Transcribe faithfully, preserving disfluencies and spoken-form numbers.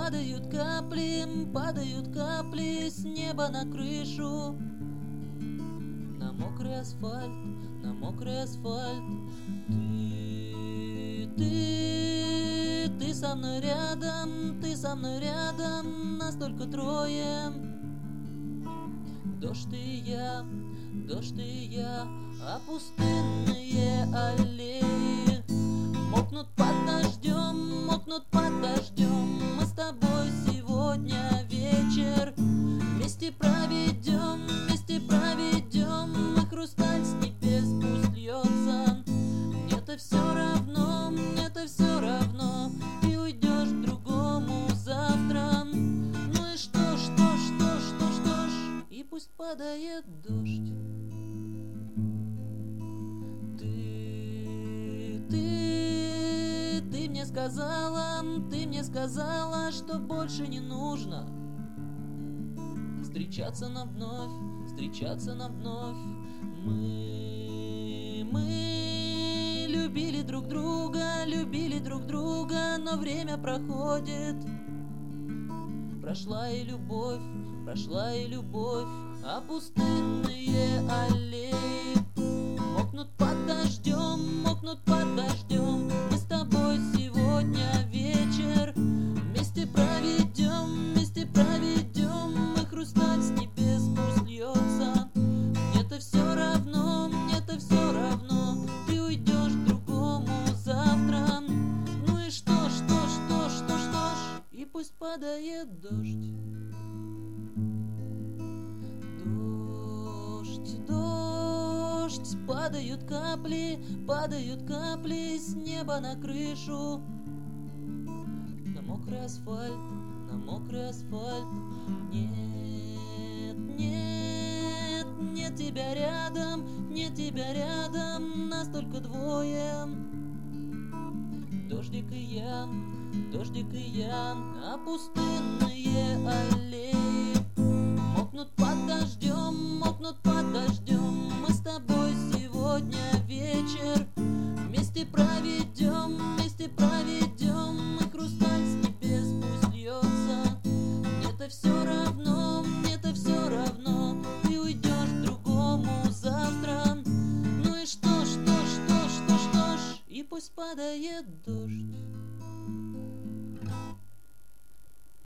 Падают капли, падают капли с неба на крышу, на мокрый асфальт, на мокрый асфальт. Ты, ты, ты со мной рядом, ты со мной рядом, нас только трое. Дождь и я, дождь и я, а пустынные аллеи мокнут под дождем, мокнут под дождем. Мы с тобой сегодня вечер вместе проведем, вместе проведем. Мы хрусталь с небес пусть льется, мне-то все равно, мне-то все равно. Ты уйдешь к другому завтра, ну и что, что, что, что, что ж, и пусть падает дождь. Ты, ты, ты мне сказала, ты мне сказала, что больше не нужно встречаться нам вновь, встречаться нам вновь. Мы, мы любили друг друга, любили друг друга, но время проходит. Прошла и любовь, прошла и любовь, а пустынные аллеи мокнут под дождем, мокнут под дождем. Мы с тобой сегодня вечер вместе проведем, вместе проведем. Мы хрусталь с небес пусть льется, мне-то все равно, мне-то все равно. Ты уйдешь к другому завтра, ну и что, что, что, что, что ж, и пусть падает дождь. Дождь, дождь, падают капли, падают капли с неба на крышу, на мокрый асфальт, на мокрый асфальт. Нет, нет, нет тебя рядом, нет тебя рядом, нас только двое. Дождик и я, дождик и я, а пустынные аллеи мокнут под дождем, мокнут под дождем. Мы с тобой сегодня вечер вместе проведем, вместе проведем. Мы хрусталь с небес пусть льется, мне-то все равно, мне-то все равно. Ты уйдешь к другому завтра, ну и что, что, что, что, что ж, и пусть падает дождь.